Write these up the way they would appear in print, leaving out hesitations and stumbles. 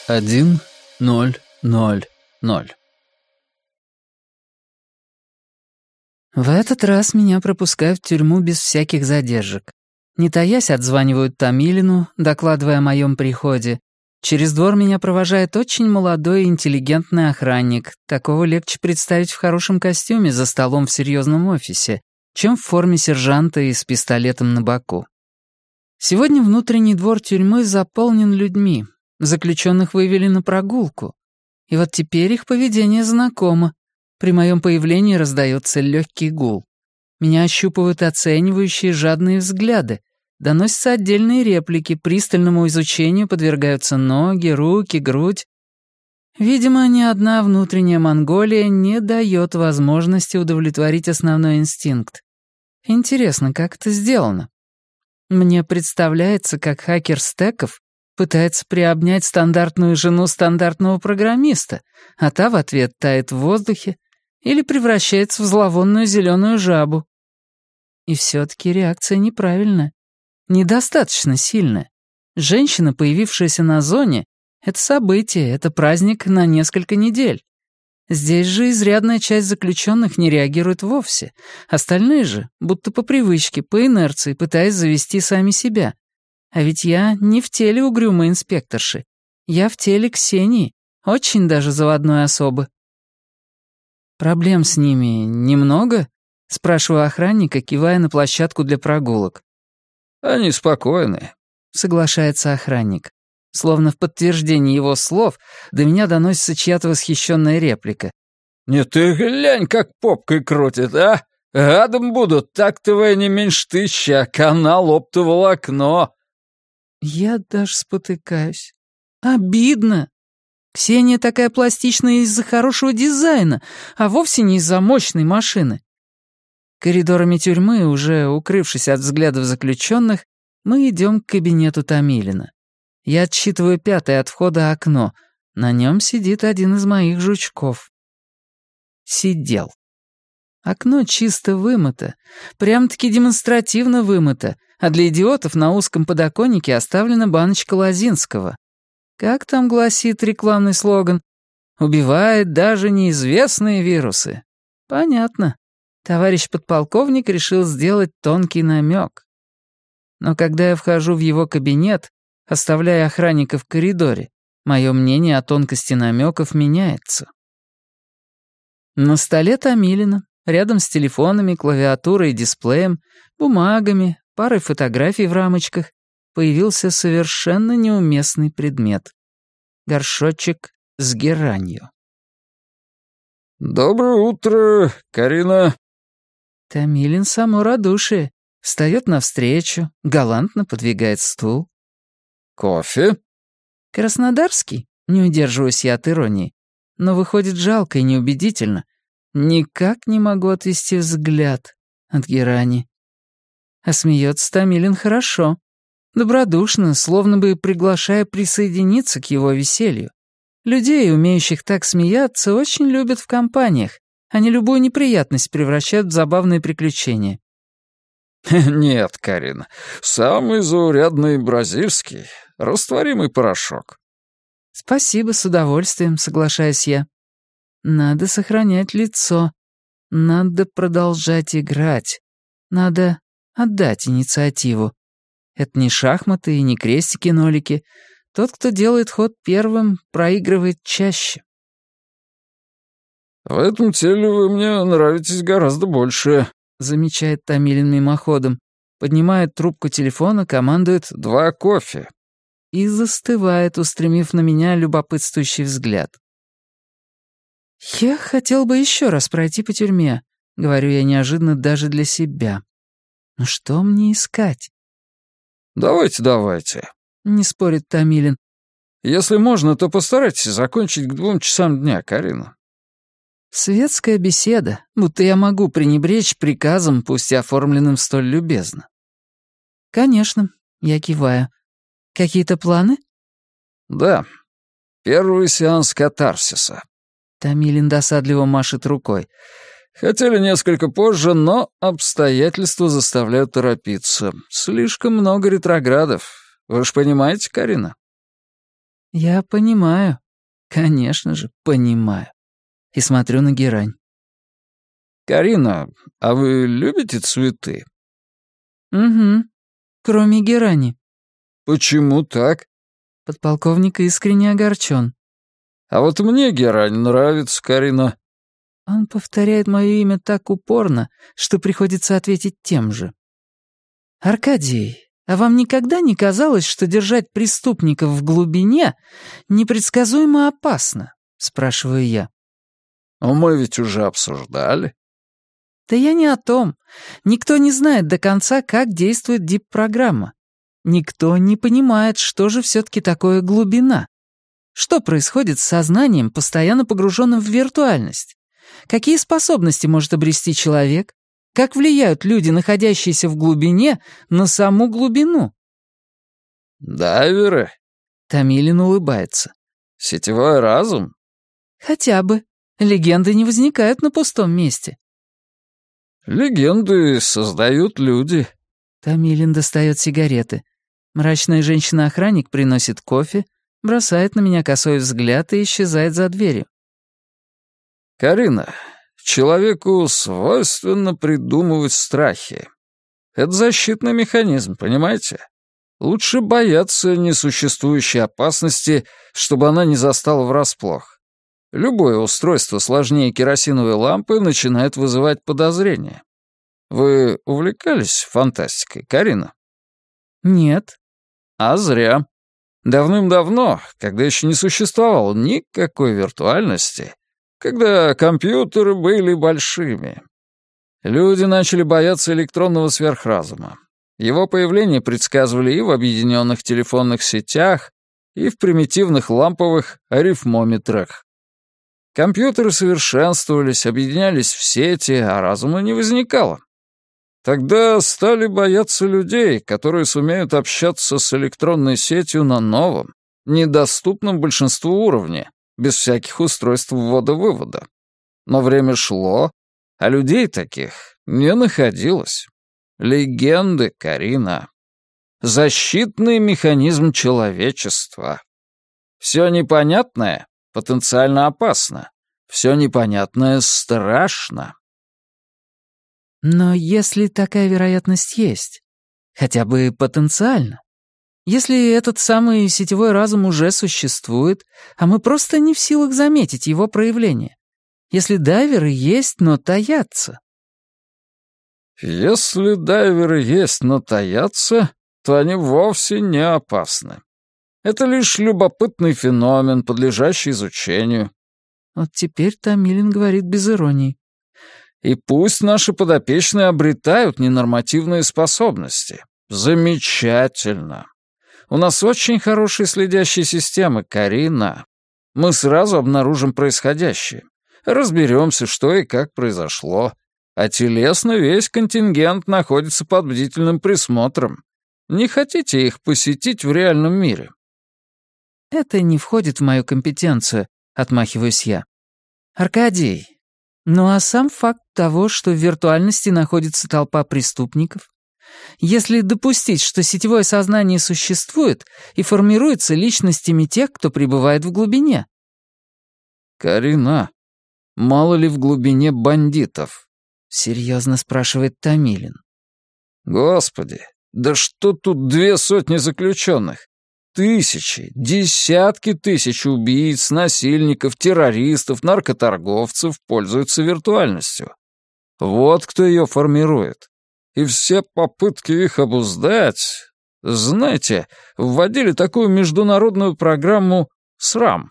1000. В этот раз меня пропускают в тюрьму без всяких задержек. Не таясь, отзванивают Томилину, докладывая о моем приходе. Через двор меня провожает очень молодой и интеллигентный охранник. Такого легче представить в хорошем костюме за столом в серьезном офисе, чем в форме сержанта и с пистолетом на боку. Сегодня внутренний двор тюрьмы заполнен людьми. Заключенных вывели на прогулку. И вот теперь их поведение знакомо. При моем появлении раздается легкий гул. Меня ощупывают оценивающие жадные взгляды. Доносятся отдельные реплики, пристальному изучению подвергаются ноги, руки, грудь. Видимо, ни одна внутренняя Монголия не дает возможности удовлетворить основной инстинкт. Интересно, как это сделано? Мне представляется, как хакер Стеков пытается приобнять стандартную жену стандартного программиста, а та в ответ тает в воздухе или превращается в зловонную зеленую жабу. И все-таки реакция неправильная, недостаточно сильная. Женщина, появившаяся на зоне, — это событие, это праздник на несколько недель. Здесь же изрядная часть заключенных не реагирует вовсе, остальные же, будто по привычке, по инерции, пытаясь завести сами себя. А ведь я не в теле угрюмой инспекторши, я в теле Ксении, очень даже заводной особы. «Проблем с ними немного?» — спрашиваю охранника, кивая на площадку для прогулок. «Они спокойны», — соглашается охранник. Словно в подтверждение его слов до меня доносится чья-то восхищенная реплика. «Не ты глянь, как попкой крутит, а! Гадом будут, так-то не меньше 1000, а канал оптоволокно». Я даже спотыкаюсь. Обидно. Ксения такая пластичная из-за хорошего дизайна, а вовсе не из-за мощной машины. Коридорами тюрьмы, уже укрывшись от взглядов заключенных, мы идем к кабинету Томилина. Я отсчитываю 5-е от входа окно. На нем сидит один из моих жучков. Сидел. Окно чисто вымыто, прям-таки демонстративно вымыто, а для идиотов на узком подоконнике оставлена баночка Лозинского. Как там гласит рекламный слоган? «Убивает даже неизвестные вирусы». Понятно. Товарищ подполковник решил сделать тонкий намек. Но когда я вхожу в его кабинет, оставляя охранника в коридоре, мое мнение о тонкости намеков меняется. На столе Томилина, рядом с телефонами, клавиатурой и дисплеем, бумагами, парой фотографий в рамочках, появился совершенно неуместный предмет. Горшочек с геранью. «Доброе утро, Карина». Томилин само радушие. Встает навстречу, галантно подвигает стул. «Кофе?» Краснодарский? Не удерживаюсь я от иронии. Но выходит жалко и неубедительно. Никак не могу отвести взгляд от герани. А смеется Томилин хорошо. Добродушно, словно бы приглашая присоединиться к его веселью. Людей, умеющих так смеяться, очень любят в компаниях. Они любую неприятность превращают в забавные приключения. «Нет, Карина, самый заурядный бразильский, растворимый порошок». «Спасибо, с удовольствием», — соглашаюсь я. «Надо сохранять лицо. Надо продолжать играть. Надо отдать инициативу. Это не шахматы и не крестики-нолики. Тот, кто делает ход первым, проигрывает чаще». «В этом теле вы мне нравитесь гораздо больше», — замечает Томилин мимоходом. Поднимает трубку телефона, командует «2 кофе». И застывает, устремив на меня любопытствующий взгляд. «Я хотел бы еще раз пройти по тюрьме», — говорю я неожиданно даже для себя. «Но что мне искать?» «Давайте», — не спорит Томилин. «Если можно, то постарайтесь закончить к 2 часам дня, Карина». Светская беседа, будто я могу пренебречь приказом, пусть и оформленным столь любезно. «Конечно», — я киваю. «Какие-то планы?» «Да. Первый сеанс катарсиса». Томилин досадливо машет рукой. «Хотели несколько позже, но обстоятельства заставляют торопиться. Слишком много ретроградов. Вы ж понимаете, Карина?» Я понимаю. Конечно же, понимаю. И смотрю на герань. «Карина, а вы любите цветы?» Угу. Кроме герани. «Почему так?» Подполковник искренне огорчен. «А вот мне герань нравится, Карина». Он повторяет мое имя так упорно, что приходится ответить тем же. «Аркадий, а вам никогда не казалось, что держать преступников в глубине непредсказуемо опасно?» — спрашиваю я. «Но мы ведь уже обсуждали». «Да я не о том. Никто не знает до конца, как действует дип-программа. Никто не понимает, что же все-таки такое глубина. Что происходит с сознанием, постоянно погруженным в виртуальность? Какие способности может обрести человек? Как влияют люди, находящиеся в глубине, на саму глубину?» «Дайверы?» Томилин улыбается. «Сетевой разум?» «Хотя бы. Легенды не возникают на пустом месте». «Легенды создают люди». Томилин достает сигареты. Мрачная женщина-охранник приносит кофе, бросает на меня косой взгляд и исчезает за дверью. «Карина, человеку свойственно придумывать страхи. Это защитный механизм, понимаете? Лучше бояться несуществующей опасности, чтобы она не застала врасплох. Любое устройство сложнее керосиновой лампы начинает вызывать подозрения. Вы увлекались фантастикой, Карина?» «Нет». «А зря. Давным-давно, когда еще не существовало никакой виртуальности, когда компьютеры были большими, люди начали бояться электронного сверхразума. Его появление предсказывали и в объединенных телефонных сетях, и в примитивных ламповых арифмометрах. Компьютеры совершенствовались, объединялись в сети, а разума не возникало. Тогда стали бояться людей, которые сумеют общаться с электронной сетью на новом, недоступном большинству уровне, без всяких устройств ввода-вывода. Но время шло, а людей таких не находилось. Легенды, Карина. Защитный механизм человечества. Все непонятное потенциально опасно. Все непонятное страшно. Но если такая вероятность есть, хотя бы потенциально, если этот самый сетевой разум уже существует, а мы просто не в силах заметить его проявление, если дайверы есть, но таятся. Если дайверы есть, но таятся, то они вовсе не опасны. Это лишь любопытный феномен, подлежащий изучению. Вот теперь Томилин говорит без иронии. И пусть наши подопечные обретают ненормативные способности. Замечательно. У нас очень хорошие следящие системы, Карина. Мы сразу обнаружим происходящее. Разберемся, что и как произошло. А телесно весь контингент находится под бдительным присмотром. Не хотите их посетить в реальном мире? Это не входит в мою компетенцию, отмахиваюсь я. Аркадий, ну а сам факт того, что в виртуальности находится толпа преступников, если допустить, что сетевое сознание существует и формируется личностями тех, кто пребывает в глубине. Карина, мало ли в глубине бандитов? Серьезно спрашивает Томилин. Господи, да что тут 200 заключенных? Тысячи, десятки тысяч убийц, насильников, террористов, наркоторговцев пользуются виртуальностью. Вот кто ее формирует. И все попытки их обуздать... Знаете, вводили такую международную программу СРАМ.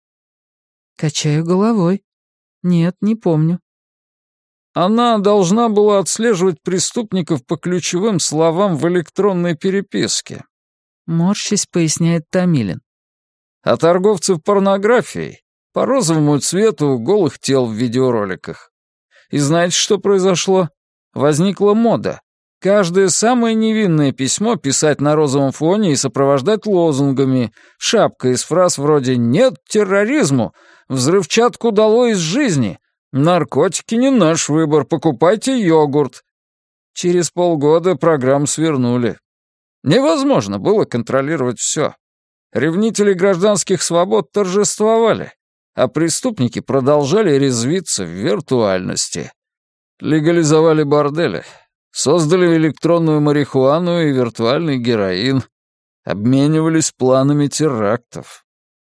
Качаю головой. Нет, не помню. Она должна была отслеживать преступников по ключевым словам в электронной переписке. Морщись, поясняет Томилин. А торговцев порнографией по розовому цвету голых тел в видеороликах. И знаете, что произошло? Возникла мода. Каждое самое невинное письмо писать на розовом фоне и сопровождать лозунгами, шапкой из фраз вроде «Нет терроризму», «Взрывчатку долой из жизни», «Наркотики не наш выбор, покупайте йогурт». Через полгода программу свернули. Невозможно было контролировать все. Ревнители гражданских свобод торжествовали, а преступники продолжали резвиться в виртуальности. Легализовали бордели, создали электронную марихуану и виртуальный героин, обменивались планами терактов.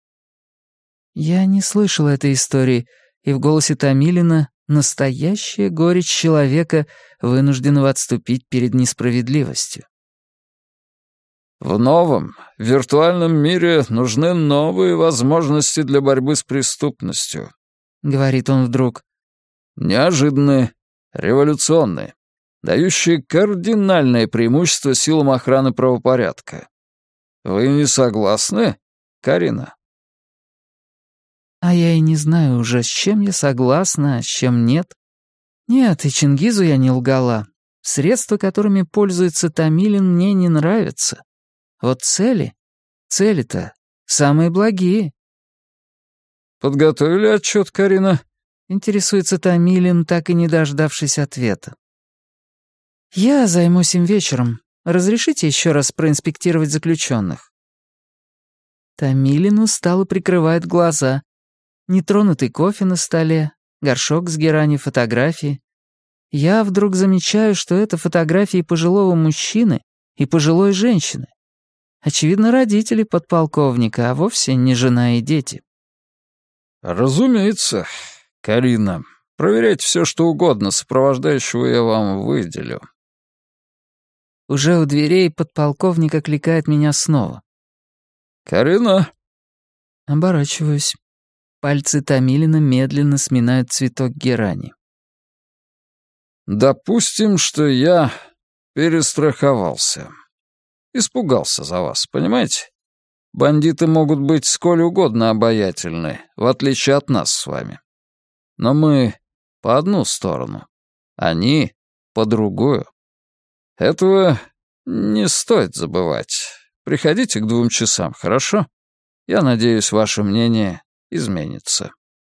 Я не слышал этой истории, и в голосе Томилина настоящая горечь человека, вынужденного отступить перед несправедливостью. В новом, виртуальном мире нужны новые возможности для борьбы с преступностью, — говорит он вдруг. Неожиданные, революционные, дающие кардинальное преимущество силам охраны правопорядка. Вы не согласны, Карина? А я и не знаю уже, с чем я согласна, а с чем нет. Нет, и Чингизу я не лгала. Средства, которыми пользуется Томилин, мне не нравятся. Вот цели-то самые благие. Подготовили отчет, Карина? Интересуется Томилин, так и не дождавшись ответа. Я займусь им вечером. Разрешите еще раз проинспектировать заключенных? Томилин устало прикрывает глаза. Нетронутый кофе на столе, горшок с герани, фотографии. Я вдруг замечаю, что это фотографии пожилого мужчины и пожилой женщины. Очевидно, родители подполковника, а вовсе не жена и дети. Разумеется, Карина. Проверяйте все, что угодно, сопровождающего я вам выделю. Уже у дверей подполковник окликает меня снова. Карина. Оборачиваюсь. Пальцы Томилина медленно сминают цветок герани. Допустим, что я перестраховался. Испугался за вас, понимаете? Бандиты могут быть сколь угодно обаятельны, в отличие от нас с вами. Но мы по одну сторону, они по другую. Этого не стоит забывать. Приходите к 2 часам, хорошо? Я надеюсь, ваше мнение изменится.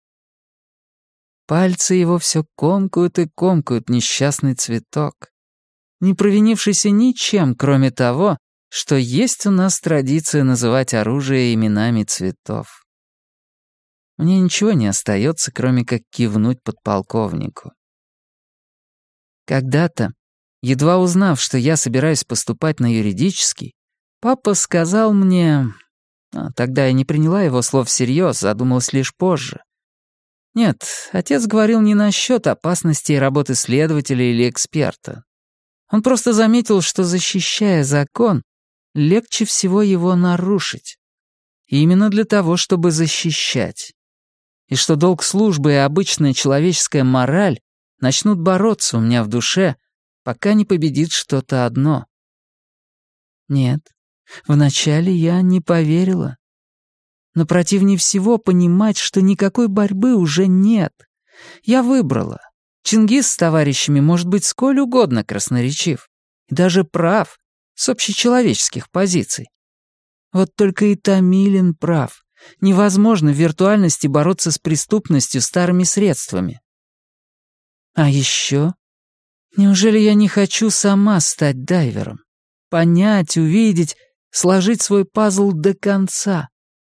Пальцы его все комкают и комкают несчастный цветок, не провинившийся ничем, кроме того, что есть у нас традиция называть оружие именами цветов. Мне ничего не остается, кроме как кивнуть подполковнику. Когда-то, едва узнав, что я собираюсь поступать на юридический, папа сказал мне... Тогда я не приняла его слов всерьез, задумалась лишь позже. Нет, отец говорил не насчет опасностей работы следователя или эксперта. Он просто заметил, что, защищая закон, легче всего его нарушить. И именно для того, чтобы защищать. И что долг службы и обычная человеческая мораль начнут бороться у меня в душе, пока не победит что-то одно. Нет, вначале я не поверила. Но противнее всего понимать, что никакой борьбы уже нет. Я выбрала. Чингис с товарищами может быть сколь угодно красноречив. И даже прав, с общечеловеческих позиций. Вот только и Томилин прав. Невозможно в виртуальности бороться с преступностью старыми средствами. А еще... Неужели я не хочу сама стать дайвером? Понять, увидеть, сложить свой пазл до конца?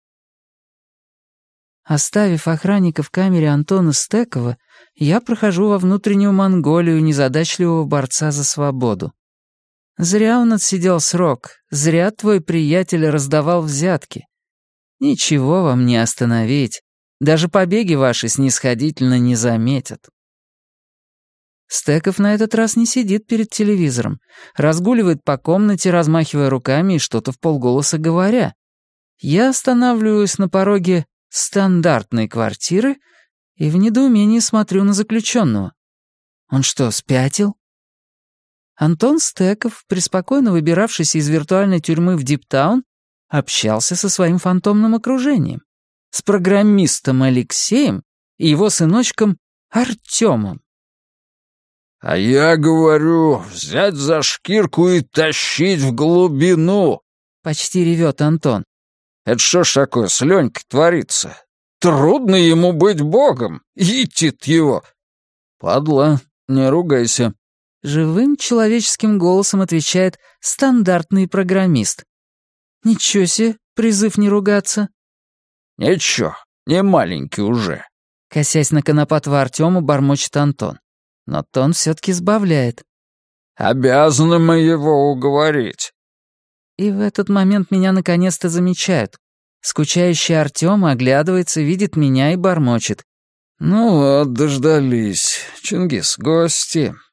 Оставив охранника в камере Антона Стекова, я прохожу во внутреннюю Монголию незадачливого борца за свободу. Зря он отсидел срок, зря твой приятель раздавал взятки. Ничего вам не остановить, даже побеги ваши снисходительно не заметят. Стеков на этот раз не сидит перед телевизором, разгуливает по комнате, размахивая руками и что-то вполголоса говоря. Я останавливаюсь на пороге стандартной квартиры и в недоумении смотрю на заключенного. Он что, спятил? Антон Стеков, преспокойно выбиравшись из виртуальной тюрьмы в Диптаун, общался со своим фантомным окружением, с программистом Алексеем и его сыночком Артемом. «А я говорю, взять за шкирку и тащить в глубину!» — почти ревет Антон. «Это что ж такое с Ленькой творится? Трудно ему быть богом, етит его!» «Падла, не ругайся!» — живым человеческим голосом отвечает стандартный программист. Ничего себе, призыв не ругаться. Ничего, не маленький уже. Косясь на Конопатова Артема, бормочет Антон. Но тон все-таки сбавляет. Обязаны мы его уговорить. И в этот момент меня наконец-то замечают. Скучающий Артем оглядывается, видит меня и бормочет. Ну вот, дождались. Чингис, гости.